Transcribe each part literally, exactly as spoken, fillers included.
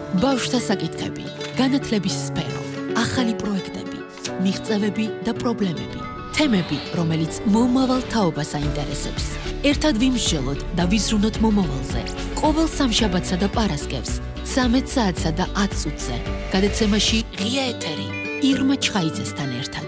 ბავშვთა საკითხები, განათლების სფერო, ახალი პროექტები, მიღწევები და პრობლემები, თემები, რომელიც მომავალ თაობას აინტერესებს. ერთად ვიმსჯელოთ და ვიზრუნოთ მომავალზე. ყოველ სამშაბათსა და პარასკევს, ცამეტ საათსა და ათ წუთზე. გადაცემაში ღია ეთერი, ირმა ჩხაიძესთან ერთად.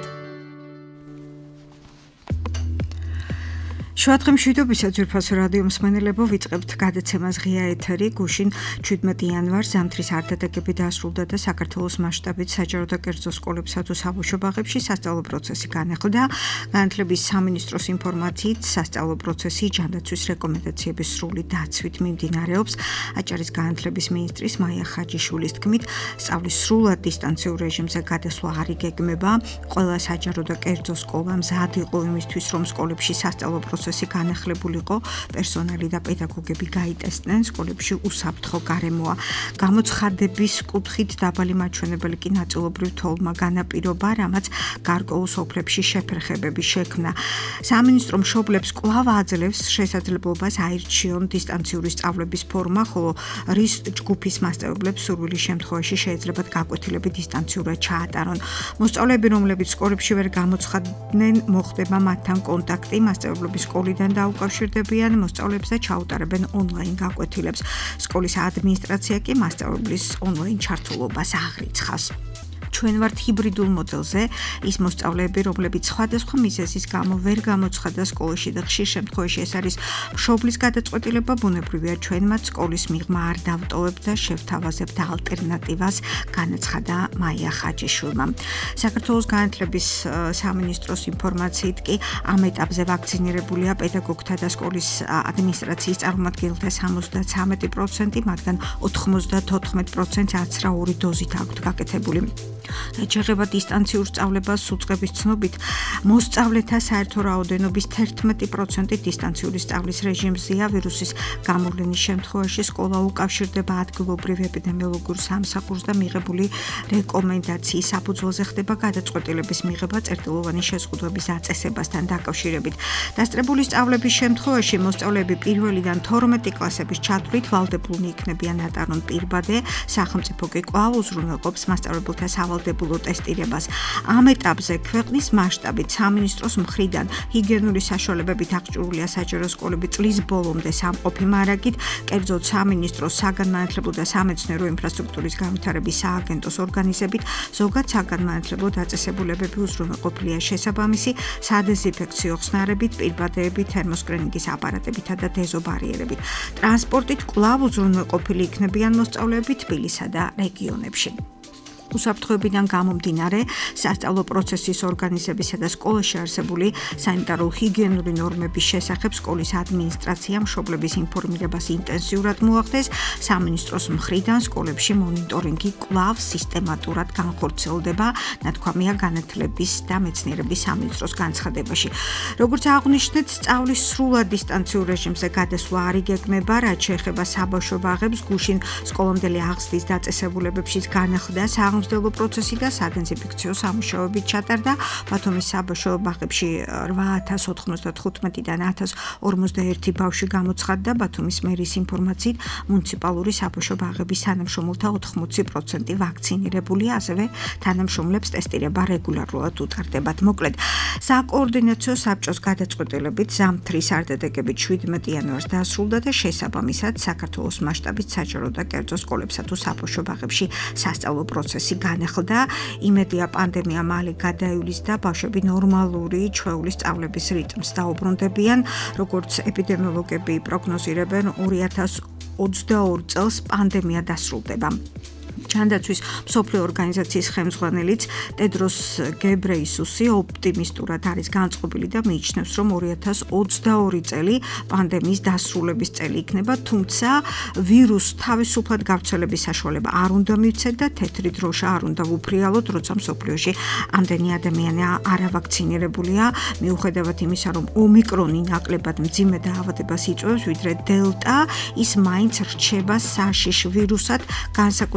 შუადღე მშვიდობისა ძვირფასო რადიო მსმენელებო, ვიწყებთ გადაცემას ღია ეთერი. გუშინ შვიდმეტი იანვარს ზამთრის არდადეგები დასრულდა და საქართველოს მასშტაბით საჯარო და კერძო სკოლებსა თუ საბავშვო ბაღებში სასწავლო პროცესი განახლდა. განათლების სამინისტროს ინფორმაციით, სასწავლო პროცესი ჯანდაცვის რეკომენდაციების სრული დაცვით მიმდინარეობს. აჭარის განათლების მინისტრის მაია ხაჯიშვილის თქმით, სწავლის სრულად დისტანციურ რეჟიმზე გადასვლა არ იგეგმება. ყველა საჯარო და კერძო სკოლა მზად იყო იმისთვის, რომ სკოლებში სასწავლო პროცესი განახლებულიყო, პერსონალი და პედაგოგები გაიტესტნენ, სკოლებში უსაფრთხო გარემოა. გამოცხადების კუთხით დაბალი მაჩვენებელი კი ნაწილობრივ თოვლმა განაპირობა, რამაც გარკვეულ სოფლებში შეფერხებები შექმნა. სამინისტრო მშობლებს კვლავ აძლევს შესაძლებლობას აირჩიონ დისტანციური სწავლების ფორმა, ხოლო რის ჯგუფის მასწავლებლებს სურვილის შემთხვევაში შეეძლებათ გაკვეთილები დისტანციურად ჩაატარონ. მოსწავლეები, რომლებიც სკოლებში ვერ გამოცხადდნენ, მოხდება მათთან კონტაქტი, მასწავლებლების სკოლიდან დაუკავშირდებიან მოსწავლეებს და ჩაუტარებენ ონლაინ გაკვეთილებს. სკოლის ადმინისტრაცია კი მასწავლებლის ონლაინ ჩართულობას აღრიცხავს. ჩვენ ვართ ჰიბრიდულ მოდელზე, ის მოსწავლეები, რომლებიც სხვადასხვა მიზეზის გამო ვერ გამოცხადდა სკოლაში და ხშირ შემთხვევაში ეს არის მშობლის გადაწყვეტილება, ბუნებრივია ჩვენ მათ სკოლის მიღმა არ დავტოვებთ და შევთავაზებთ ალტერნატივას, განაცხადა მაია ხაჯიშვილმა. საქართველოს განათლების სამინისტროს ინფორმაციით კი ამ ეტაპზე ვაქცინირებულია პედაგოგთა და სკოლის ადმინისტრაციის წარმომადგენელთა სამოცდათვრამეტი პროცენტი, მათგან ოთხმოცდათოთხმეტ პროცენტს აცრაული დოზით აქვთ გაკეთებული. შეეხება დისტანციურ სწავლებას უწყების ცნობით, მოსწავლეთა საერთო რაოდენობის თერთმეტი პროცენტი დისტანციური სწავლის რეჟიმზეა. ვირუსის გამოვლენის შემთხვევაში სკოლა უკავშირდება ადგილობრივ ეპიდემიოლოგიურ სამსახურს და მიღებული რეკომენდაციის საფუძველზე ხდება გადაწყვეტილების მიღება წერტილოვანი შეზღუდვების დაწესებასთან დაკავშირებით. დასწრებული სწავლების შემთხვევაში მოსწავლეები პირველიდან თორმეტი კლასების ჩათვლით ვალდებულნი იქნებიან ატარონ პირბადე, სახელმწიფო კი კვლავ უზრუნველყოფს მასწავლებელთა სავალდებულო ტესტირებას. ამ ეტაპზე ქვეყნის მასშტაბით სამინისტროს მხრიდან ჰიგიენური საშუალებებით აღჭურვილია საჯარო სკოლები წლის ბოლომდე სამყოფი მარაგით, კერძოდ სამინისტროს საგანმანათლებლო და სამეცნიერო ინფრასტრუქტურის განვითარების სააგენტოს ორგანიზებით ზოგად საგანმანათლებლო დაწესებულებები უზრუნველყოფილია შესაბამისი სადეზინფექციო ხსნარებით, პირბადეებით, თერმოსკრინინგის აპარატებითა და დეზობარიერებით. ტრანსპორტით კვლავ უზრუნველყოფილი იქნებიან მოსწავლეები თბილისსა და რეგიონებში. უსაფრთხოებიდან გამომდინარე, სასწავლო პროცესის ორგანიზებისა და სკოლაში არსებული სანიტარო-ჰიგიენური ნორმების შესახებ სკოლის ადმინისტრაცია მშობლების ინფორმირებას ინტენსიურად მოახდენს. სამინისტროს მხრიდან სკოლებში მონიტორინგი კვლავ სისტემატურად განხორციელდება, ნათქვამია განათლების და მეცნიერების სამინისტროს განცხადებაში. როგორც აღნიშნეთ, სწავლის სრულად დისტანციურ რეჟიმზე გადასვლა არ იგეგმება, რაც შეეხება საბავშვო ბაღებს, გუშინ სკოლამდელი აღზრდის დაწესებულებებშიც განახლდა სამსდელო პროცესი და სადეზინფექციო სამუშაოები ჩატარდა. ბათუმის საბავშვო ბაღებში რვა ათას ოთხმოცდათხუთმეტიდან ათას ორმოცდაერთი ბავშვი გამოცხადდა. ბათუმის მერის ინფორმაციით, მუნიციპალური საბავშვო ბაღების თანამშრომელთა ოთხმოცი პროცენტი ვაქცინირებულია, ასევე თანამშრომლებს ტესტირება რეგულარულად უტარდებათ. მოკლედ, საკოორდინაციო საბჭოს გადაწყვეტილებით ზამთრის არდადეგებით შვიდმეტი იანვარს დასრულდა და შესაბამისად საქართველოს მასშტაბით საჯარო და კერძო სკოლებსა თუ საბავშვო ბაღებში სასწავლო პროცესი განახლდა. იმედია პანდემია მალე გადაივლის და ბავშვები ნორმალური ჩვეული სწავლების რიტმს დაუბრუნდებიან. როგორც ეპიდემიოლოგები პროგნოზირებენ, ორი ათას ოცდაორი წელს პანდემია დასრულდება. ჯანდაცვის მსოფლიო ორგანიზაციის ხელმძღვანელიც ტედროს გებრეისუსი ოპტიმისტურად არის განწყობილი და მიიჩნევს, რომ ორი ათას ოცდაორი წელი პანდემიის დასრულების წელი იქნება, თუმცა ვირუსს თავისუფლად გავრცელების საშუალება არ უნდა მივცეთ და თეთრი დროშა არ უნდა ვუფრიალოთ, როცა მსოფლიოში ამდენი ადამიანი არავაქცინირებულია, მიუხედავად იმისა, რომ ომიკრონი ნაკლებად მძიმე დაავადებას იწვევს, ვიდრე დელტა, ის მაინც რჩება საშიშ ვირუსად, განსაკუთრებით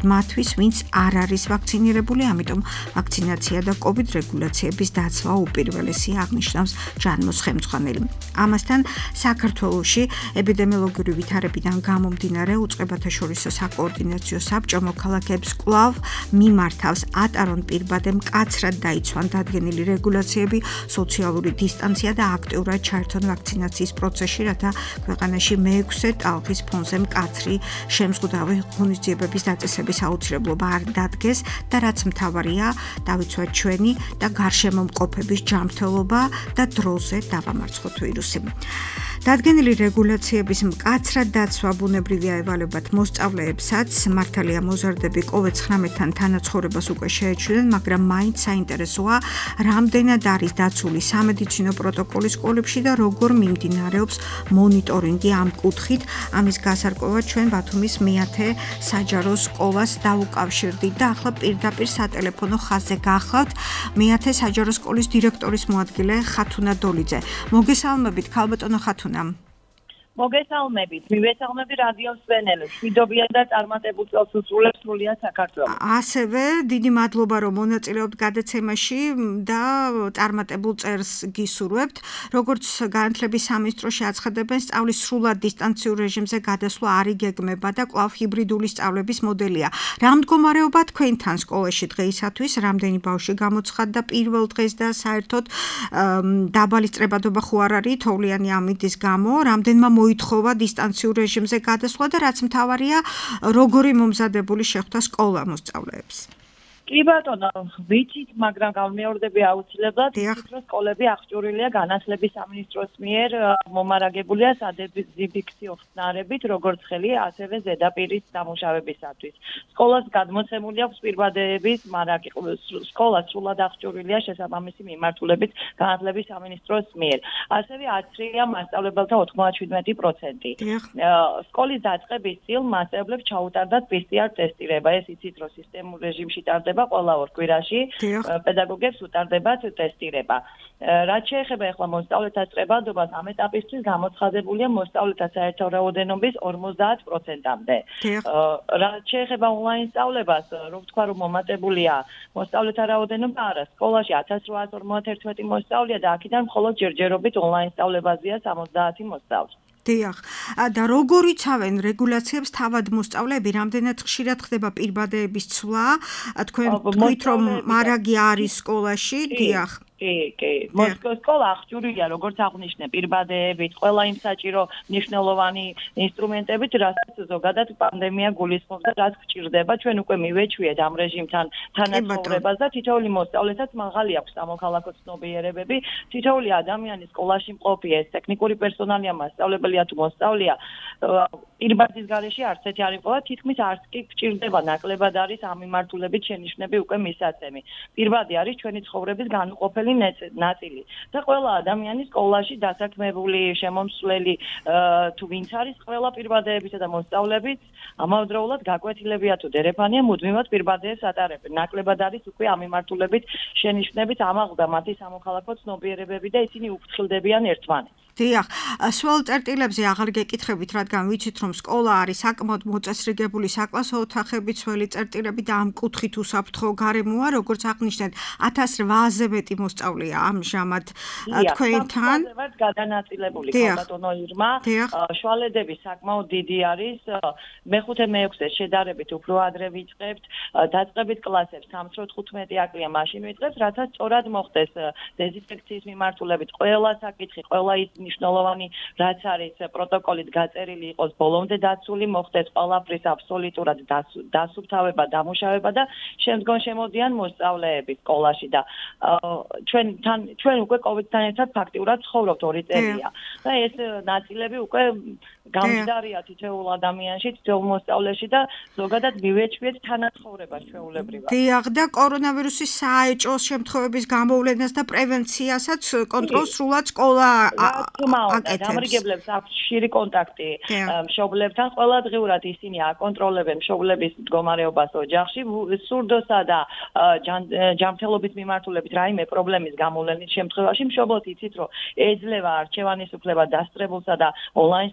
მათთვის, ვინც არ არის ვაქცინირებული, ამიტომ ვაქცინაცია და COVID რეგულაციების დაცვა უპირველესი აღნიშნავს ჯანმოს ხელმძღვანელი. ამასთან საქართველოში ეპიდემიოლოგიური ვითარებიდან გამომდინარე უწყებათა შორისო საკოორდინაციო საბჭო მოქალაქეებს კვლავ მიმართავს ატარონ პირბადე მკაცრად დაიცვან დადგენილი რეგულაციები, სოციალური დისტანცია და აქტიურად ჩაერთონ ვაქცინაციის პროცესში, რათა ქვეყანაში მეექვსე ტალღის ფონზე მკაცრი შემზღუდავი ღონისძიებების დაწესების აუცილებლობა არ დადგეს და რაც მთავარია, დავიცვათ ჩვენი და გარშემო მყოფების ჯანმრთელობა და დროზე დავამარცხოთ ვირუსი. დადგენილი რეგულაციების მკაცრად დაცვა ბუნებრივია ევალებათ მოსწავლეებსაც, მართალია მოზარდები კოვიდ ცხრამეტთან თანაცხოვრებას უკვე შეეჩვენენ, მაგრამ მაინც საინტერესოა, რამდენად არის დაცული სამედიცინო პროტოკოლი სკოლებში და როგორ მიმდინარეობს მონიტორინგი ამ კუთხით. ამის გასარკვევად ჩვენ ბათუმის მეათე საჯარო სკოლას დაუკავშირდით და ახლა პირდაპირ სატელეფონო ხაზზე გახლავთ მეათე საჯარო სკოლის დირექტორის მოადგილე ხათუნა დოლიძე. მოგესალმებით, ქალბატონო ხათუნა. მოგესალმებით, მივესალმები რადიო მსმენელებს, მშვიდობიან და წარმატებულ წელს უსრულებს სრულიად საქართველოს. ასევე დიდი მადლობა, რომ მონაწილეობთ გადაცემაში და წარმატებულ წერს გისურვებთ. როგორც განათლების სამინისტროში აცხადებენ, სწავლის სრულად დისტანციურ რეჟიმზე გადასვლა არ იგეგმება და კვლავ ჰიბრიდული სწავლების მოდელია. რა მდგომარეობა თქვენთან სკოლაში დღეისათვის, რამდენი ბავშვი გამოცხადდა პირველ დღეს და საერთოდ დაბალი სწრებადობა ხო არ არის თოვლიანი ამინდის გამო, რამდენმა მოითხოვა დისტანციურ რეჟიმზე გადასვლა და რაც მთავარია, როგორი მომზადებული შეხვდა სკოლა მოსწავლეებს. კი ბატონო, ვიცით, მაგრამ გამეორდები აუცილებლად, რომ სკოლები აღჭურვილია განათლების სამინისტროს მიერ მომარაგებულია სადეზინფექციო ხსნარებით, როგორც ხელი, ასევე ზედაპირის დამუშავებისათვის. სკოლას გადმოცემული აქვს პირბადეების მარაგი, სკოლა სრულად აღჭურვილია შესაბამისი მიმართულებით განათლების სამინისტროს მიერ. ასევე აცრია მასწავლებელთა ოთხმოცდაშვიდმეტი პროცენტი. სკოლის დაწყების წილ მასწავლებლებს ჩაუტარდათ პი სი არ ტესტირება, ეს იცით, რომ სისტემურ რეჟიმში ტარდება ყველა ორ კვირაში, პედაგოგებს უტარდებათ ტესტირება. რაც შეეხება ახლა მოსწავლეთა სწრებადობას, ამ ეტაპისთვის გამოცხადებულია მოსწავლეთა საერთო რაოდენობის ორმოცდაათ პროცენტამდე. რაც შეეხება ონლაინ სწავლებას, რომ ვთქვა, რომ მომატებულია მოსწავლეთა რაოდენობა არა, სკოლაში ათას რვაას ორმოცდაერთმეტი მოსწავლეა და აქედან მხოლოდ ჯერჯერობით ონლაინ სწავლებაზეა სამოცდაათი მოსწავლე. დიახ. და როგორ იცავენ რეგულაციებს თავად მოსწავლეები, რამდენად ხშირად ხდება პირბადეების ცვლა? თქვენ თქვით, რომ მარაგი არის სკოლაში, დიახ. კი, კი. მოსკოვის სკოლა აღჭურვილია, როგორც აღნიშნე, პირბადეებით, ყველა იმ საჭირო მნიშვნელოვანი ინსტრუმენტებით, რასაც ზოგადად პანდემია გულისხმობს და რაც გჭირდება. ჩვენ უკვე მივეჩვიეთ ამ რეჟიმთან თანაცხოვრებას და თითოეული მოსწავლესაც მაღალი აქვს სამოქალაქო ცნობიერებები. თითოეული ადამიანი სკოლაში მყოფი, ეს ტექნიკური პერსონალია, მასწავლებელია თუ მოსწავლეა, პირბადის გარეშე არც ერთი არ იყო და თითქმის არც კი გჭირდება, ნაკლებად არის ამ მიმართულებით შენიშვნები უკვე მისაცემი. პირბადი არის ჩვენი ცხოვრების განუყოფელი ნაწილი და ყველა ადამიანი სკოლაში დასაქმებული, შემომსვლელი თუ ვინც არის, ყველა პირბადეებისა და მოსწავლეებით ამავდროულად გაკვეთილებია თუ დერეფანია, მუდმივად პირბადეებს ატარებენ. ნაკლებად არის უკვე ამ მიმართულებით შენიშვნებით ამაღლდა მათი სამოქალაქო ცნობიერებები და ისინი უფრთხილდებიან ერთმანეთს. დიახ, სულ წერტილებზე აღარ გეკითხებით, რადგან ვიცით, რომ სკოლა არის საკმაოდ მოწესრიგებული საკლასო ოთახები, ძველი წერტილები და ამ კუთხით უსაფრთხო გარემოა, როგორც აღნიშნეთ, ათას რვააზე მეტი მოსწავლეა ამჟამად თქვენთან. ვართ გადანაწილებული, ქალბატონო ირმა. შვალედები საკმაოდ დიდი არის. მეხუთე მეექვსე შედარებით უფრო ადრე ვიწყებთ, დაწყებით კლასებს სამს თხუთმეტი აკლია მაშინ ვიწყებთ, რათა სწორად მოხდეს დეზინფექციის მიმართულებით ყველა საკითხი, ყველა ის მნიშვნელოვანი რაც არის პროტოკოლით გაწერილი იყოს ბოლომდე დაცული, მოხდეს ყველაფრის აბსოლუტურად დასუფთავება, დამუშავება და შემდგომ შემოდიან მოსწავლეები სკოლაში და ჩვენ თან ჩვენ უკვე კოვიდთან ერთად ფაქტიურად ცხოვრობთ ორი წელია და ეს ნაწილები უკვე გამჯდარია თითოეულ ადამიანში, თითოეულ მოსწავლეში და ზოგადად მივეჩვიეთ თანაცხოვრებას ჩვეულებრივად. დიახ, და კორონავირუსის საეჭვო შემთხვევების გამოვლენას და პრევენციასაც კონტროლს სრულად სკოლა აკეთებს. დამრიგებლებს აქვს ხშირი კონტაქტი მშობლებთან, ყველადღიურად ისინი აკონტროლებენ მშობლების მდგომარეობას ოჯახში, სურდოსა და ჯანმრთელობის მიმართულებით რაიმე პრობლემის გამოვლენის შემთხვევაში მშობლად იცით, რომ ეძლევა არჩევანის უფლება დასწრებულსა და ონლაინ სწავლებას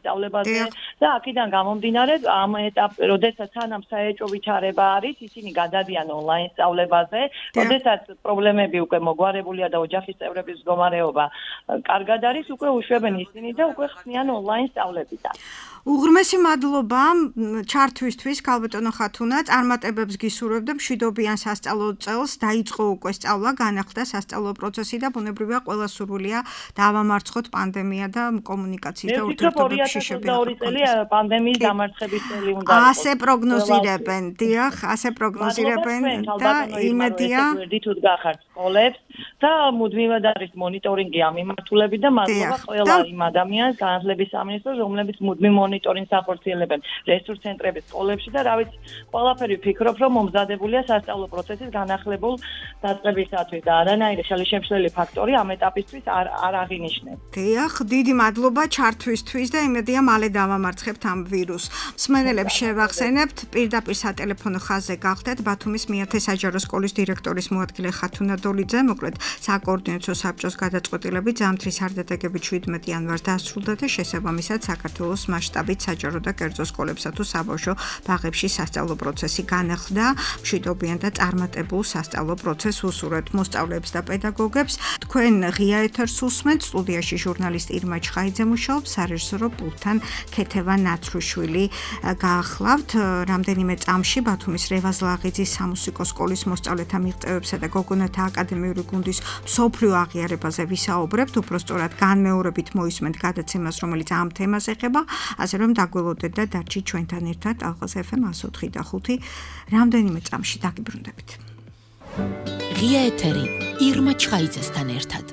დარბაზზე და აქედან გამომდინარე ამ ეტაპზე, როდესაც სანამ საეჭვო ვითარება არის, ისინი გადადიან ონლაინ სწავლებაზე, როდესაც პრობლემები უკვე მოგვარებულია და ოჯახის წევრების მდგომარეობა კარგად არის, უკვე უშვებენ ისინი და უკვე ხსნიან ონლაინ სწავლებიდან. უღრმესი მადლობა ჩართვისთვის, ქალბატონო ხათუნა, წარმატებებს გისურვებთ და მშვიდობიან სასწავლო წელს. დაიწყო უკვე სწავლა, განახლდა სასწავლო პროცესი და ბუნებრივია ყველა სურვილია დავამარცხოთ პანდემია და კომუნიკაციის და ურთიერთობების შიშები. ორი წელი პანდემიის დამარცხების წელი უნდა იყოს. ასე პროგნოზირებენ, დიახ, ასე პროგნოზირებენ და იმედია თუ გახართ სკოლებს და მუდმივად არის მონიტორინგი ამ მიმართულებით და მადლობა ყველა იმ ადამიანს განათლების სამინისტროს, რომლებიც მუდმივ მონიტორინგს ახორციელებენ რესურს ცენტრების სკოლებში და რა ვიცი, ყველაფერი ვფიქრობ, რომ მომზადებულია სასწავლო პროცესის განახლებულ დაწყებისათვის და არანაირი ხელშემშლელი ფაქტორი ამ ეტაპისთვის არ არ აღინიშნებს. დიახ, დიდი მადლობა ჩართვისთვის და იმედია მალე დავამარცხებთ ამ ვირუსს. მსმენელებს შევახსენებთ, პირდაპირ სატელეფონო ხაზზე გახდეთ ბათუმის მეათე საჯარო სკოლის დირექტორის მოადგილე ხათუნა დოლიძე, მოკლედ საკოორდინაციო საბჭოს გადაწყვეტილებით ზამთრის არდადეგებით შვიდმეტი იანვარს დასრულდა და შესაბამისად საქართველოს მასშტაბით საჯარო და კერძო სკოლებსა თუ საბავშვო ბაღებში სასწავლო პროცესი განახლდა. მშვიდობიან და წარმატებულ სასწავლო პროცესს უსურვებთ მოსწავლეებს და პედაგოგებს. თქვენ ღია ეთერს უსმენთ, სტუდიაში ჟურნალისტ ირმა ჩხაიძე მუშაობს, სარეჟისორო პულტთან ქეთევა ნაცრუშვილი გაახლავთ. რამდენიმე წამში ბათუმის რევაზ-ლაღიძის სამუსიკო სკოლის მოსწავლეთა მიღწევებსა და გოგონათა აკადემიური გუნდის მსოფლიო აღიარებაზე ვისაუბრებთ, უпростоრად განმეორებით მოისმენთ გადაცემას, რომელიც ამ თემას ეხება, ასე რომ დაგველოდეთ და დარჩით ჩვენთან ერთად ალყას ეფ ემ εκατო ოთხი და ხუთი. რამდენიმე წამში დაგიბრუნდებით. ღია ეთერი ირმა ჩხაიძესთან ერთად.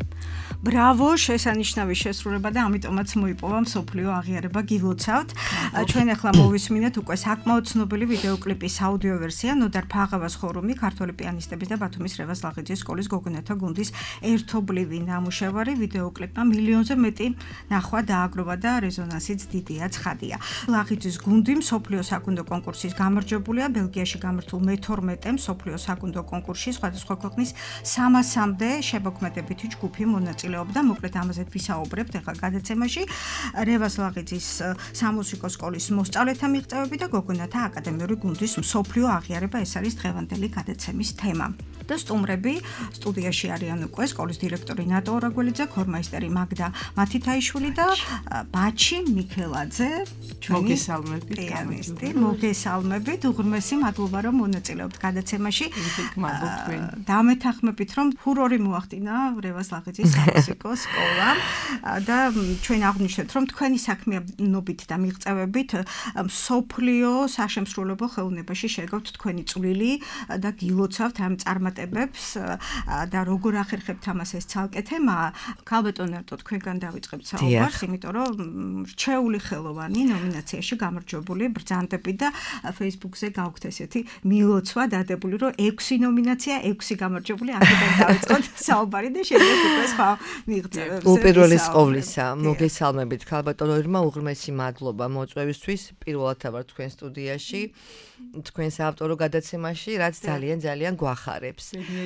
ბრავო, შესანიშნავი შესრულება და ამიტომაც მოიპოვა მსოფლიო აღიარება გილოცავთ. ჩვენ ახლა მოვისმინეთ უკვე საკმაოდ ცნობილი ვიდეოკლიპის აუდიო ვერსია ნოდარ ფაღავას ხორუმი ქართველი პიანისტების და ბათუმის რევაზ ლაღიძის სკოლის გოგონათა გუნდის ერთობლივი ნამუშევარი ვიდეოკლიპმა მილიონზე მეტი ნახვა დააგროვა და რეზონანსიც დიდია ცხადია. ლაღიძის გუნდი მსოფლიო საკუნდო კონკურსის გამარჯვებულია ბელგიაში გამართულ მეთორმეტე მსოფლიო საკუნდო კონკურსში სხვადასხვა ქვეყნის სამასამდე შემოქმედებითი ჯგუფი მონაწილეობდა. მოკლედ ამაზე ვისაუბრებთ ახლა გადაცემაში. რევაზ ლაღიძის სამუსიკო სკოლის მოსწავლეთა მიღწევები და გოგონათა აკადემიური გუნდის მსოფლიო აღიარება ეს არის დღევანდელი გადაცემის თემა. და სტუმრები სტუდიაში არიან უკვე სკოლის დირექტორი ნატო ორაგველიძე, ქორმაისტერი მაგდა მათითაიშვილი და ბაჩი მიქელაძე. მოგესალმებით, პიანისტი. მოგესალმებით, უღრმესი მადლობა რომ მონაწილეობთ გადაცემაში. მადლობთ თქვენ. დამეთანხმებით რომ ფურორი მოახდინა რევაზ ლაღიძის სამუსიკო სკოლა და ჩვენ აღვნიშნეთ რომ თქვენი საქმიანობით და მიღწევებით მსოფლიო საშემსრულებლო ხელოვნებაში შეგავთ თქვენი წვლილი და გილოცავთ ამ წარმატებებს და როგორ ახერხებთ ამას ეს ცალკე თემაა. ქალბატონო ნატო თქვენგან დავიწყებთ საუბარს, იმიტომ რომ რჩეული ხელოვანი ნომინაციაში გამარჯვებული ბრძანდები და Facebook-ზე გავხდეთ ესეთი მილოცვა დადებული რომ ექვსი ნომინაცია, ექვსი გამარჯვებული აქედან დავიწყოთ საუბარი და შემდეგ უკვე სხვა მიღწევებს. უპირველეს ყოვლისა, მოგესალმებით ქალბატონო ირმა, უღრმესი მადლობა მოწვევისთვის. პირველად ვარ თქვენ სტუდიაში, თქვენს ავტორო გადაცემაში, რაც ძალიან ძალიან გვახარებს.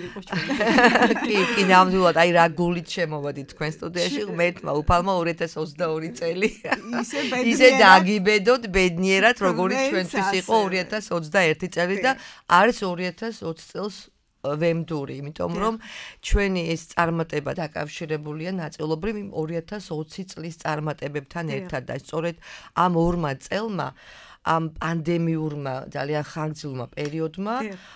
კი, კი, ნამდვილად, აი რა გულით შემოვედით თქვენ სტუდიაში, ღმერთმა უფალმა ორი ათას ოცდაორი წელი. ისე დაგიბედოთ ბედნიერად, როგორც ჩვენთვის იყო ორი ათას ოცდაერთი წელი და არის ორი ათას ოცი წელს ვემდური, იმიტომ რომ ჩვენი ეს წარმატება დაკავშირებულია ნაწილობრივ ორი ათას ოცი წლის წარმატებებთან ერთად და სწორედ ამ ორმა წელმა, ამ პანდემიურმა ძალიან ხანგრძლივმა პერიოდმა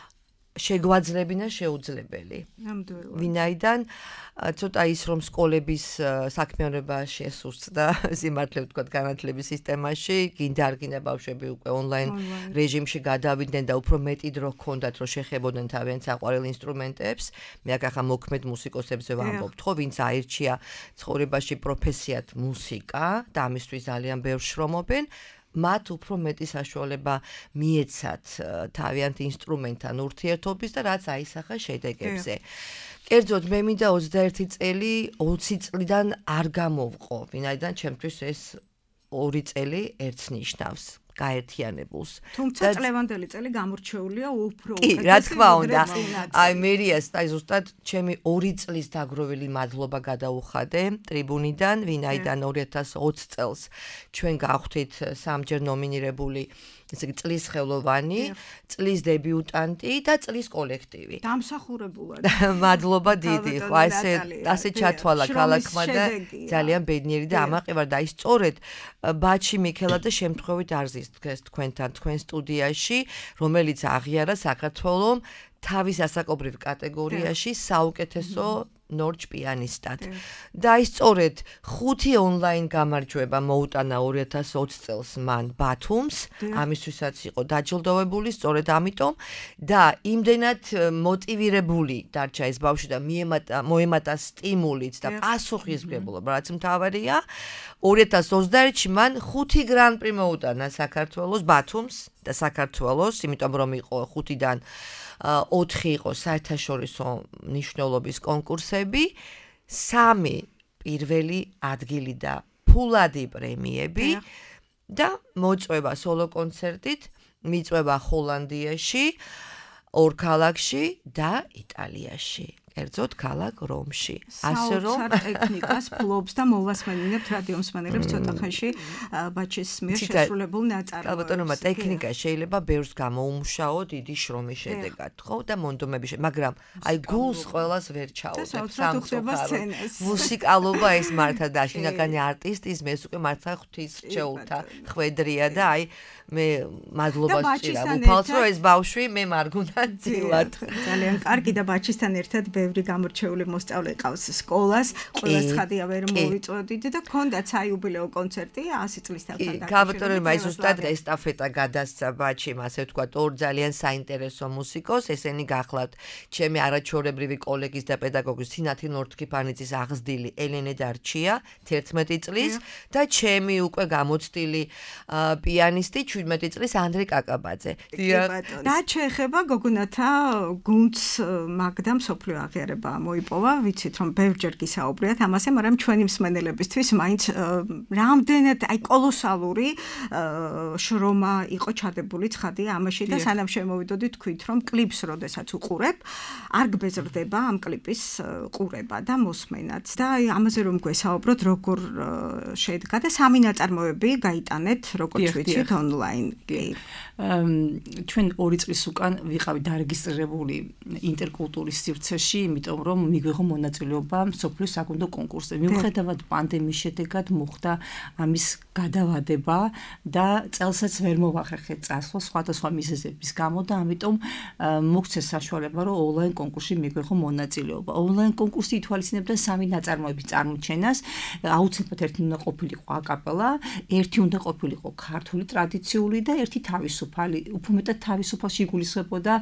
შეგვაძლებინა შეუძლებელი. ნამდვილად. ვინაიდან ცოტა ის რომ სკოლების საქმიანობა შესუსტდა, სიმართლე ვთქვათ, განათლების სისტემაში, გინდა არ გინდა ბავშვები უკვე ონლაინ რეჟიმში გადავიდნენ და უფრო მეტი დრო ჰქონდათ, რომ შეხებოდნენ თავიანთ საყვარელ ინსტრუმენტებს. მე აქ ახლა მოქმედ მუსიკოსებზე ვამბობთ, ხო, ვინც აირჩია ცხოვრებაში პროფესიად მუსიკა და ამისთვის ძალიან ბევრს შრომობენ. მათ უფრო მეტი საშუალება მიეცათ თავიანთ ინსტრუმენტთან ურთიერთობის და რაც აისახა შედეგებზე. კერძოდ მე მინდა ოცდაერთი წელი ოცი წლიდან არ გამოვყო, ვინაიდან ჩემთვის ეს ორი წელი ერთს ნიშნავს. გაერთიანებულს. თუმცა წლევანდელი წელი გამორჩეულია უფრო კი, რა თქმა უნდა. აი მერიას აი ზუსტად ჩემი ორი წლის დაგროვილი მადლობა გადაუხადე ტრიბუნიდან, ვინაიდან ორი ათას ოცი წელს ჩვენ გავხდით სამჯერ ნომინირებული ესე იგი წლის ხელოვანი, წლის დებიუტანტი და წლის კოლექტივი. დამსახურებულად. მადლობა დიდი, ხო, ასე ასე ჩათვალა ქალაქმა და ძალიან ბედნიერი და ამაყი ვარ და აი სწორედ ბაჩი მიქელაძე შემთხვევით არზის თქვენთან თქვენ სტუდიაში, რომელიც აღიარა საქართველოს თავის ასაკობრივ კატეგორიაში საუკეთესო ნორჩ პიანისტად. და აი სწორედ ხუთი ონლაინ გამარჯვება მოუტანა ორი ათას ოცი წელს მან ბათუმს, ამისთვისაც იყო დაჯილდოვებული, სწორედ ამიტომ და იმდენად მოტივირებული დარჩა ეს ბავშვი და მიემატა მოემატა სტიმულით და პასუხისმგებლობა, რაც მთავარია. ორი ათას ოცდაერთში მან ხუთი გრან-პრი მოუტანა საქართველოს ბათუმს და საქართველოს, იმიტომ რომ იყო ხუთიდან ოთხი იყო საერთაშორისო მნიშვნელობის კონკურსები, სამი პირველი ადგილი და ფულადი პრემიები და მოწვევა სოლო კონცერტით, მიწვევა ჰოლანდიაში, ორ ქალაქში და იტალიაში. კერძოდ ქალაქ რომში. ასე რომ ტექნიკას ფლობს და მოვასმენინებთ რადიო მსმენელებს ცოტა ხანში ბაჩის მიერ შესრულებულ ნაწარმოებს. ალბათონომა ტექნიკა შეიძლება ბევრს გამოუმუშაო დიდი შრომის შედეგად, ხო? და მონდომების, მაგრამ აი გულს ყველას ვერ ჩაუდებს სამწუხაროდ. მუსიკალობა ეს მართლა დაშინაკანი არტისტის მეს უკვე მართლა ღვთისმშეულთა ხვედრია და აი მე მადლობას ვჭირა უფალს რომ ეს ბავშვი მე მარგუნდა ძილად. ძალიან კარგი და ბაჩისთან ერთად ბევრი გამორჩეული მოსწავლე ყავს სკოლას, ყველა ცხადია ვერ მოვიწოდით და გქონდათ საიუბილეო კონცერტი ასი წლის თავთან. გაბატონებმა ის ზუსტად ესტაფეტა გადასცა ბაჩიმ, ასე ვთქვათ, ორ ძალიან საინტერესო მუსიკოს, ესენი გახლავთ ჩემი არაჩვეულებრივი კოლეგის და პედაგოგის სინათი ნორთქიფანიძის აღზრდილი ელენე დარჩია, თერთმეტი წლის და ჩემი უკვე გამოცდილი პიანისტი შვიდმეტი წლის ანდრე კაკაბაძე. და შეეხება გოგონათა გუნდს მაგდა მსოფლიო აღიარება მოიპოვა, ვიცით რომ ბევრჯერ გისაუბრიათ ამაზე, მაგრამ ჩვენი მსმენელებისთვის მაინც რამდენად აი კოლოსალური შრომა იყო ჩადებული ცხადია ამაში და სანამ შემოვიდოდით თქვით რომ კლიპს როდესაც უყურებ არ გბეზრდება ამ კლიპის ყურება და მოსმენაც და აი ამაზე რომ გვესაუბროთ როგორ შედგა და სამი ნაწარმოები გაიტანეთ როგორც ვიცით ონლაინ. ჩვენ ორი წლის უკან ვიყავით დარეგისტრირებული ინტერკულტურის სივრცეში, იმიტომ რომ მიგვიღო მონაწილეობა მსოფლიო საკუნდო კონკურსზე. მიუხედავად პანდემიის შედეგად მოხდა ამის გადავადება და წელსაც ვერ მოვახერხეთ წასვლა სხვადასხვა მიზეზების გამო და ამიტომ მოგცეს საშუალება რომ ონლაინ კონკურსში მიგვიღო მონაწილეობა. ონლაინ კონკურსი ითვალისწინებდა სამი ნაწარმოების წარმოჩენას, აუცილებლად ერთი უნდა ყოფილიყო აკაპელა, ერთი უნდა ყოფილიყო ქართული ტრადიციული და ერთი თავისუფალი, უფრო მეტად თავისუფალში იგულისხმებოდა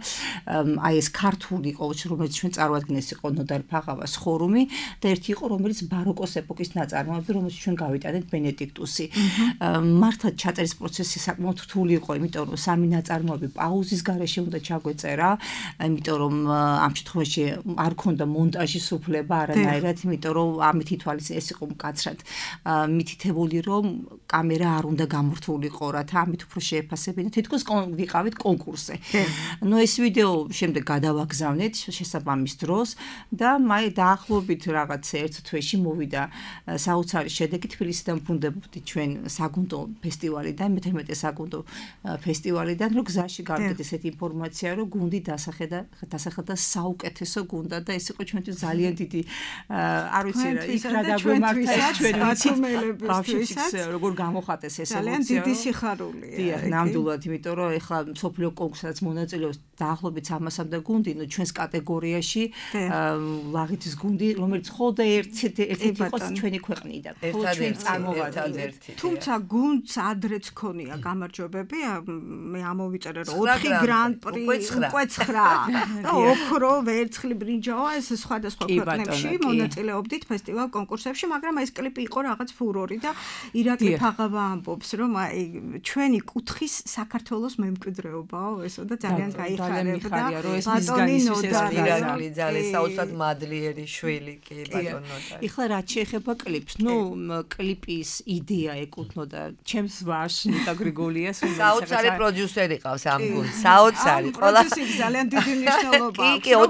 აი ეს ქართული ყოველში რომელიც ჩვენ წარმოადგენს იყო ნოდარ ფაღავას ხორუმი და ერთი იყო რომელიც ბაროკოს ეპოქის ნაწარმოები რომელშიც ჩვენ გავიტანეთ ბენედიქტუსი. მართლა ჩაწერის პროცესი საკმაოდ რთული იყო, იმიტომ რომ სამი ნაწარმოები პაუზის გარეშე უნდა ჩაგვეწერა, იმიტომ რომ ამ შემთხვევაში არ ქონდა მონტაჟის უფლება არანაირად, იმიტომ რომ ამით ითვალის ეს იყო მკაცრად მითითებული რომ კამერა არ უნდა გამორთულიყო, რათა ამით უფრო შეეფასებინა თითქოს ვიყავით კონკურსზე. ნუ ეს ვიდეო შემდეგ გადავაგზავნეთ შესაბამის დროს და მაი დაახლოებით რაღაც ერთ თვეში მოვიდა საოცარი შედეგი. თბილისიდან ვბრუნდებოდი ჩვენ საგუნდო ფესტივალიდან, მეთერთმეტე საგუნდო ფესტივალიდან, რომ გზაში გავდეთ ესეთი ინფორმაცია, რომ გუნდი დასახედა დასახელდა საუკეთესო გუნდად და ეს იყო ჩვენთვის ძალიან დიდი არ ვიცი რა იქ რა დაგვემართა ჩვენი მაცმელებისთვის როგორ გამოხატეს ეს ემოცია. ძალიან დიდი სიხარულია. დიახ, ნამდვილად, იმიტომ რომ ეხლა მსოფლიო კონკურსსაც მონაწილეობს დაახლოებით სამასამდე გუნდი, ნუ ჩვენს კატეგორიაში ლაღეთის გუნდი, რომელიც ხოლმე ერთ-ერთი იყოს ჩვენი ქვეყნიდან. ხოლმე ჩვენ წარმოვადგინეთ. თუმცა გუნდს ადრეც ქონია გამარჯვებები, მე ამოვიწერე რომ ოთხი გრან-პრი უკვე ცხრა და ოქრო, ვერცხლი, ბრინჯაო ეს სხვადასხვა ქვეყნებში მონაწილეობდით ფესტივალ კონკურსებში, მაგრამ ეს კლიპი იყო რაღაც ფურორი და ირაკლი ფაღავა ამბობს რომ აი ჩვენი კუთხის საქართველოს მემკვიდრეობაო ესო და ძალიან გაიხარებდა ბატონინო და ირაკლი ძალიან საოცრად მადლიერი შვილი კი ბატონო და ეხლა რა შეეხება კლიპს, ნუ კლიპის იდეა ეკუთვნოდა ჩემს ვაჟს ნიკა გრიგოლიას, საოცარი პროდიუსერი ყავს ამ გუნდს, საოცარი ყველა ძალიან დიდი მნიშვნელობა აქვს. კი,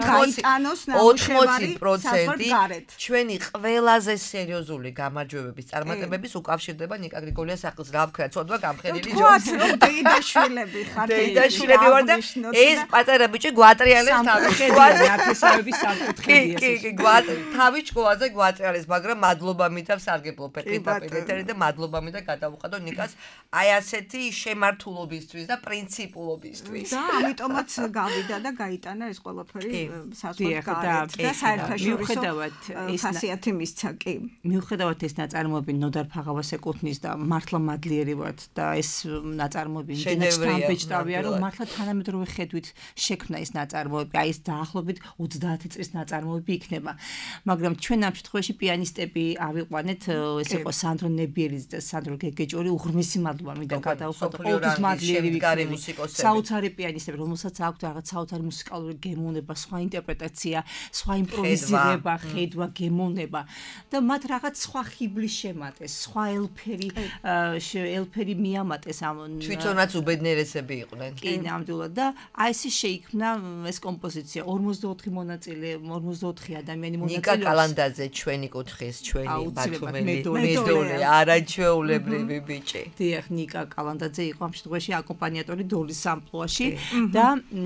ოცდაოთხ პროცენტი ჩვენი ყველაზე სერიოზული გამარჯვებების წარმატებების უკავშირდება ნიკა გრიგოლიას სახელს. რა ვქნა, ცოდვა გამხერილი ჯობს. დეიდაშვილები ხართ. დეიდაშვილები ვარ და ეს პატარა ბიჭი გვატრიალებს თავის ნათესავების სამკუთხედია. კი, კი, თავის ჭკუაზე გვატრიალებს, მაგრამ მადლობა მითავს სარგებლო პეტრიპაპილეთერი და მადლობა მინდა გადავუხადო ნიკას აი ასეთი შემართულობისთვის და პრინციპულობისთვის. და ამიტომაც გავიდა და გაიტანა ეს ყველაფერი საზღვარგარეთ და საერთაშორისო ხასიათი მისცა კი. მიუხედავად ეს ნაწარმოები ნოდარ ფაღავას ეკუთვნის და მართლა მადლიერი ვართ და ეს ნაწარმოები იმდენად დამბეჭდავია რომ მართლა თანამედროვე ხედვით შექმნა ეს ნაწარმოები, აი ეს დაახლოებით ოცდაათი წლის ნაწარმოები იქნება. მაგრამ ჩვენ ამ შემთხვევაში პიანისტები ავიყვანეთ, ეს იყო სანდრო ნებიელიძე და სანდრო გეგეჭური, უღრმესი მადლობა მინდა გადავუხადო ყოველთვის მადლიერი მუსიკოსები. საოცარი პიანისტები, რომელსაც აქვთ რაღაც საოცარი მუსიკალური გემოვნება, სხვა ინტერპრეტაცია, სხვა იმპროვიზირება, ხედვა, გემოვნება და მათ რაღაც სხვა ხიბლი შემატეს, სხვა ელფერი ელფერი მიამატეს ამ თვითონაც უბედნიერესები იყვნენ. კი, ნამდვილად და აი ესე შეიქმნა ეს კომპოზიცია. ორმოცდაოთხი მონაწილე, ორმოცდაოთხი ადამიანი მონაწილეობს. ნიკა კალანდაძე ჩვენი კუთხის, ჩვენი ბათუმელი მედოლე, არაჩვეულებრივი ბიჭი. დიახ, ნიკა კალანდაძე იყო ამ შემთხვევაში აკომპანიატორი დოლის სამპლუაში და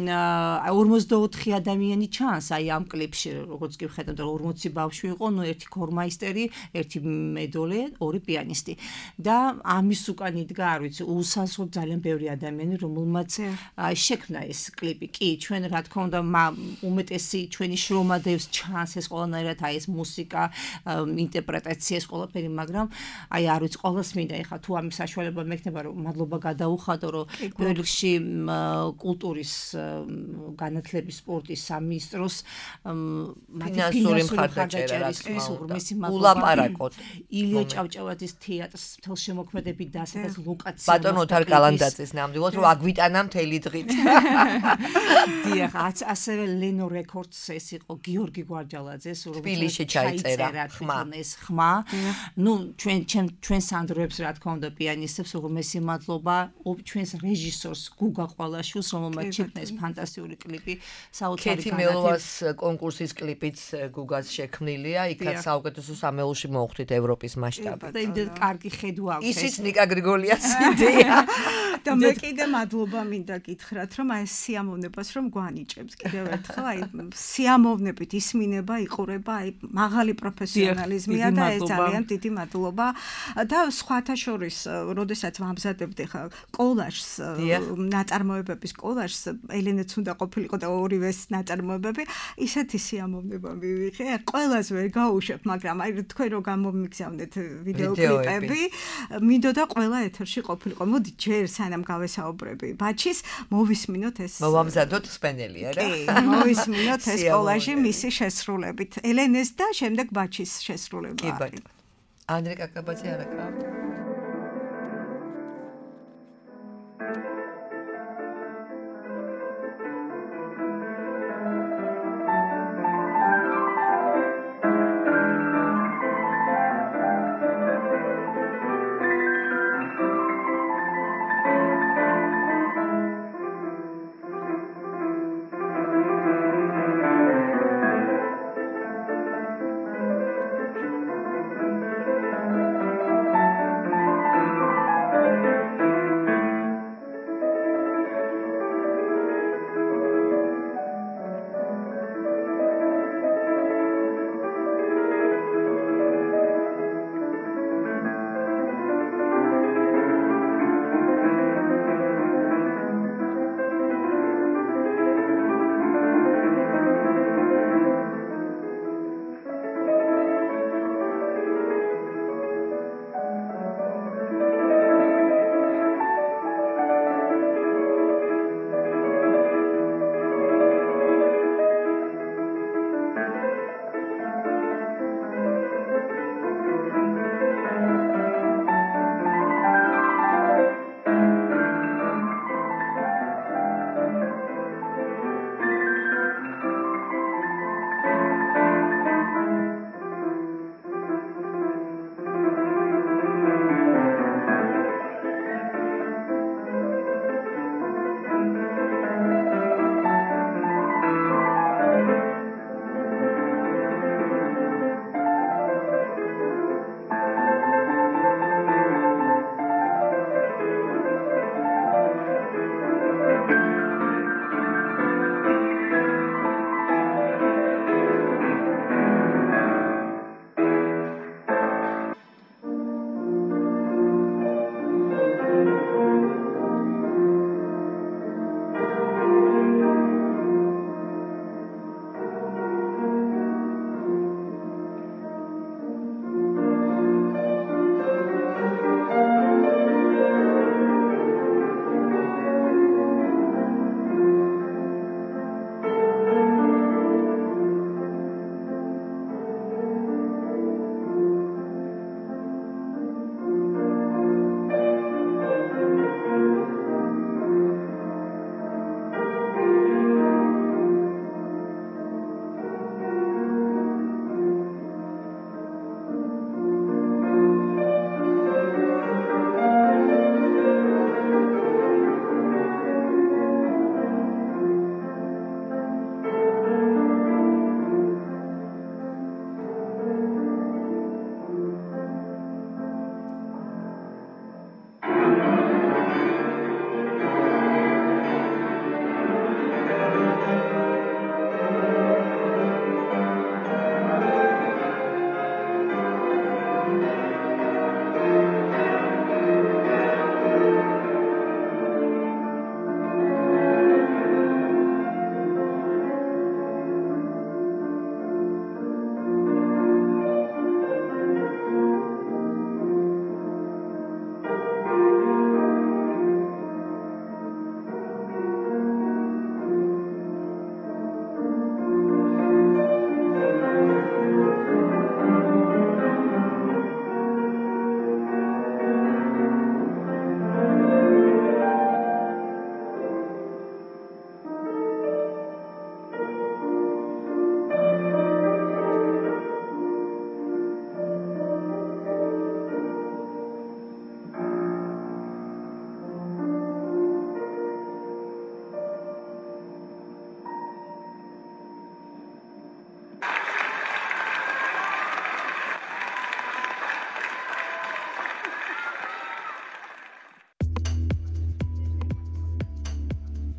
ორმოცდაოთხი ადამიანი ჩანს აი ამ კლიპში, როგორც კი ვხედავთ, ორმოცი ბავშვი იყო, ნუ ერთი ქორმაისტერი, ერთი მედოლე, ორი პიანისტი. და ამის უკან იდგა, არ ვიცი, უსანსო ძალიან ბევრი ადამიანი, რომელმაც შექმნა ეს კლიპი. კი, ჩვენ რა თქმა უნდა, უმეტესი ჩვენი ჩვენი შრომა დევს ჩანს ეს ყველანაირად აი ეს მუსიკა, ინტერპრეტაცია ეს ყველაფერი, მაგრამ აი არ ვიცი ყოველს მინდა ეხლა თუ ამის საშუალება მექნება რომ მადლობა გადაუხადო რომ პირველში კულტურის განათლების სპორტის სამინისტროს ფინანსური მხარდაჭერა რა თქმა უნდა ულაპარაკოთ ილია ჭავჭავაძის თეატრს მთელ შემოქმედებით და სადაც ლოკაცია ბატონო თარ კალანდაძის ნამდვილად რომ აგვიტანა მთელი დღით დიახ ასევე ლენო რეკორდს ეს იყო გიორგი გვარჯალაძეს თბილისში ჩაიწერა ხმა ეს ხმა ნუ ჩვენ ჩვენ სანდროებს რა თქმა უნდა პიანისტებს უღმესი მადლობა ჩვენს რეჟისორს გუგა ყვალაშვილს რომელმაც შექმნა ეს ფანტასტიკური კლიპი საოცარი კეთი მელოვას კონკურსის კლიპიც გუგას შექმნილია იქაც საუკეთესო სამეულში მოხვდით ევროპის მასშტაბით და იმდენ კარგი ხედვა აქვს ისიც ნიკა გრიგოლიას იდეა და მე კიდე მადლობა მინდა გითხრათ რომ აი სიამოვნებას რომ გვანიჭებს კიდევ ერთხელ აი სიამოვნებით ისმინება იყურება აი მაღალი პროფესიონალიზმია და ეს ძალიან დიდი მადლობა და სხვათა შორის როდესაც ვამზადებდი ხა კოლაჟს ნაწარმოებების კოლაჟს ელენეც უნდა ყოფილიყო და ორივეს ნაწარმოებები ისეთი სიამოვნება მივიღე ყველას ვერ გაუშვებ მაგრამ აი თქვენ რო გამომიგზავნეთ ვიდეო კლიპები მინდოდა ყველა ეთერში ყოფილიყო მოდი ჯერ სანამ გავესაუბრები ბაჩის მოვისმინოთ ეს მოვამზადოთ სპენელი არა კი მოვისმინოთ ეს კოლაჟი მისი შესრულებით ელენეს და შემდეგ ბაჩის შესრულება კი ბატონო ანდრე კაკაბაძე არა ყავთ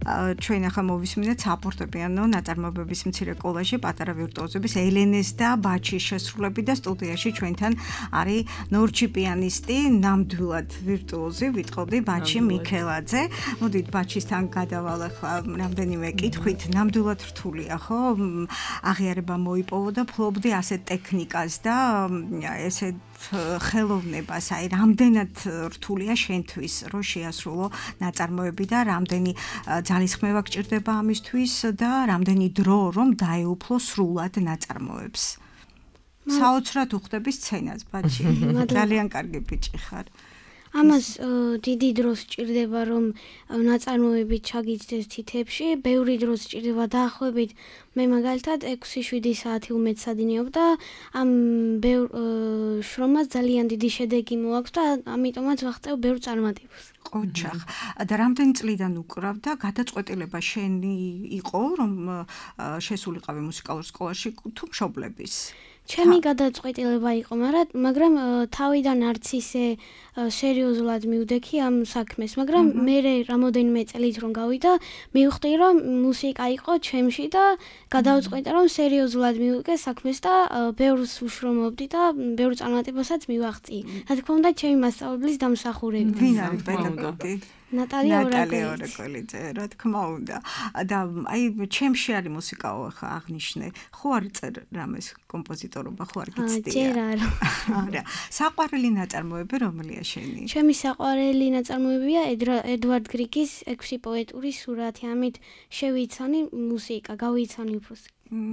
ჩვენ ახლა მოვისმინეთ საფორტეპიანო ნაწარმოებების მცირე კოლაჟი პატარა ვირტუოზების ელენეს და ბაჩის შესრულები და სტუდიაში ჩვენთან არის ნორჩი პიანისტი, ნამდვილად ვირტუოზი, ვიტყოდი ბაჩი მიქელაძე. მოდით ბაჩისთან გადავალ ახლა რამდენიმე კითხვით. ნამდვილად რთულია, ხო? აღიარება მოიპოვო და ფლობდი ასეთ ტექნიკას და ესეთ ხელოვნებას, აი რამდენად რთულია შენთვის, რომ შეასრულო ნაწარმოები და რამდენი ძალისხმევა გჭირდება ამისთვის და რამდენი დრო რომ დაეუფლო სრულად ნაწარმოებს. საოცრად უხდები სცენას, ბაჩი. ძალიან კარგი ბიჭი ხარ. ამას დიდი დრო სჭირდება რომ ნაწარმოები ჩაგიჯდეს თითებში, ბევრი დრო სჭირდება დაახლოებით მე მაგალითად ექვსი შვიდი საათი უმეტსადინეობ და ამ ბევრ შრომას ძალიან დიდი შედეგი მოაქვს და ამიტომაც ვახტევ ბევრ წარმატებას. ოჩახ. და რამდენი წლიდან უკრავ და გადაწყვეტილება შენი იყო რომ შესულიყავი მუსიკალურ სკოლაში თუ მშობლების? ჩემი გადაწყვეტილება იყო, მაგრამ თავიდან არც ისე სერიოზულად მივდექი ამ საქმეს, მაგრამ მე რამოდენიმე წელით რომ გავიდა, მივხვდი რომ მუსიკა იყო ჩემში და გადავწყვეტე რომ სერიოზულად მივიღე საქმეს და ბევრს უშრომობდი და ბევრ წარმატებასაც მივაღწიე. რა თქმა უნდა, ჩემი მასწავლებლის დამსახურებით. ვინ არის პედაგოგი? ნატალია ორაკოლიძე, რა თქმა უნდა. და აი ჩემში არის მუსიკაო ხა აღნიშნე. ხო არ წერ რამეს კომპოზიტორობა ხო არ გიცდია? ჯერ არა. არა. საყვარელი ნაწარმოები რომელია შენი? ჩემი საყვარელი ნაწარმოებია ედვარდ გრიგის ექვსი პოეტური სურათი. ამით შევიცანი მუსიკა, გავიცანი უფროსი.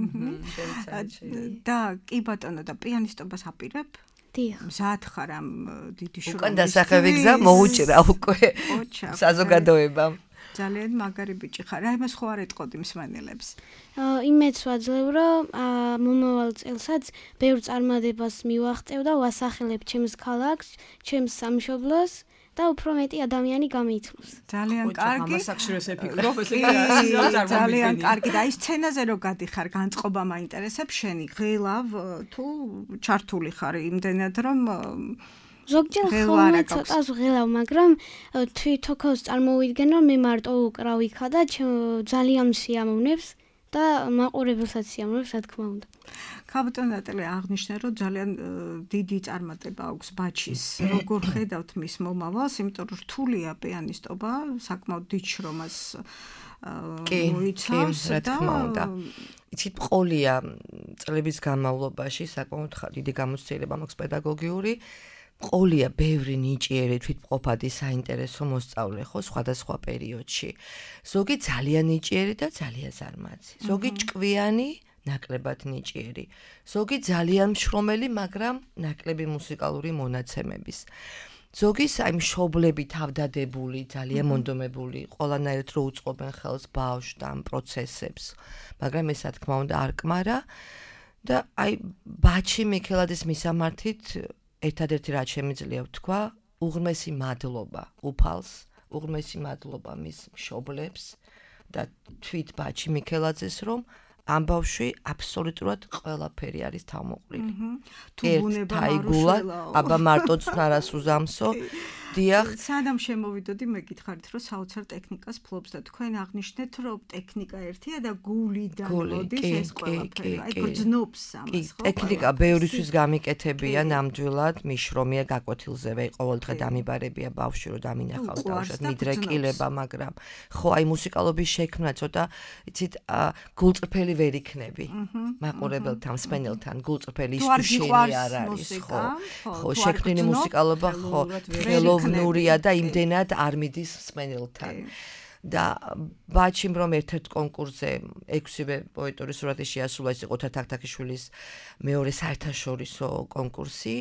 და კი ბატონო და პიანისტობას აპირებ? დიახ. მზად ხარ ამ დიდი შრომის. უკან დასახევი გზა მოუჭრა უკვე საზოგადოებამ. ძალიან მაგარი ბიჭი ხარ. აი მას ხო არ ეტყოდი მსმენელებს? იმედს ვაძლევ, რომ მომავალ წელსაც ბევრ წარმატებას მივაღწევ და ვასახელებ ჩემს ქალაქს, ჩემს სამშობლოს. და უფრო მეტი ადამიანი გამეიცნოს. ძალიან კარგი. ამას აქშრეს ეფიქრობ, ესე იგი ძალიან კარგი. და აი სცენაზე რო გადიხარ, განწყობა მაინტერესებს შენი. ღილავ თუ ჩართული ხარ იმდენად რომ ზოგჯერ ხოლმე ცოტა ღილავ, მაგრამ თვითოქოს წარმოვიდგენ რომ მე მარტო უკრავ იქა და ძალიან მსიამოვნებს და მაყურებელსაც სიამოვნებს, რა თქმა უნდა. ქაბატონ ნატალია აღნიშნა რომ ძალიან დიდი წარმატება აქვს ბაჩის. როგორ ხედავთ მის მომავალს, იმიტომ რომ რთულია პიანისტობა, საკმაოდ დიდ შრომას მოიცავს და რა თქმა უნდა. იცით, ყოლია წლების განმავლობაში საკმაოდ დიდი გამოცდილება მაქვს პედაგოგიური. ყოლია ბევრი ნიჭიერი თვითმყოფადი საინტერესო მოსწავლე ხო სხვადასხვა პერიოდში. ზოგი ძალიან ნიჭიერი და ძალიან ზარმაცი. ზოგი ჭკვიანი ნაკლებად ნიჭიერი. ზოგი ძალიან მშრომელი, მაგრამ ნაკლები მუსიკალური მონაცემების. ზოგი აი მშობლები თავდადებული, ძალიან მონდომებული, ყველანაირად რო უწყობენ ხელს ბავშვს და ამ პროცესებს. მაგრამ ეს რა თქმა უნდა არ კმარა და აი ბაჩი მიქელაძის მისამართით ერთადერთი რაც შემიძლია ვთქვა, უღრმესი მადლობა უფალს, უღრმესი მადლობა მის მშობლებს და თვით ბაჩი მიქელაძეს რომ ამ ბავშვი აბსოლუტურად ყველაფერი არის თავმოყრილი. თუ ბუნება აიგულა, აბა მარტოც ნარას უზამსო. დიახ. სანამ შემოვიდოდი, მეკითხარით, რომ საოცარ ტექნიკას ფლობს და თქვენ აღნიშნეთ, რომ ტექნიკა ერთია და გულიდან მოდის ეს ყველაფერი. აი გრძნობს ამას, ხო? ტექნიკა ბევრისთვის გამიკეთებია ნამდვილად, მიშრომია გაკვეთილზევე, ყოველდღე დამიბარებია ბავშვი, რომ დამინახავს თავშად მიდრეკილება, მაგრამ ხო, აი მუსიკალობის შექმნა ცოტა, იცით, გულწრფელი ვერ იქნები. მაყურებელთან, მსმენელთან გულწრფელი ის თუ შენი არ არის, ხო? ხო, შექმნილი მუსიკალობა, ხო, ხელოვნურია და იმდენად არ მიდის მსმენელთან. და ბაჩიმ რომ ერთ-ერთ კონკურსზე ექვსივე პოეტური სურათი შეასრულა, ის იყო თათაქთაქიშვილის მეორე საერთაშორისო კონკურსი.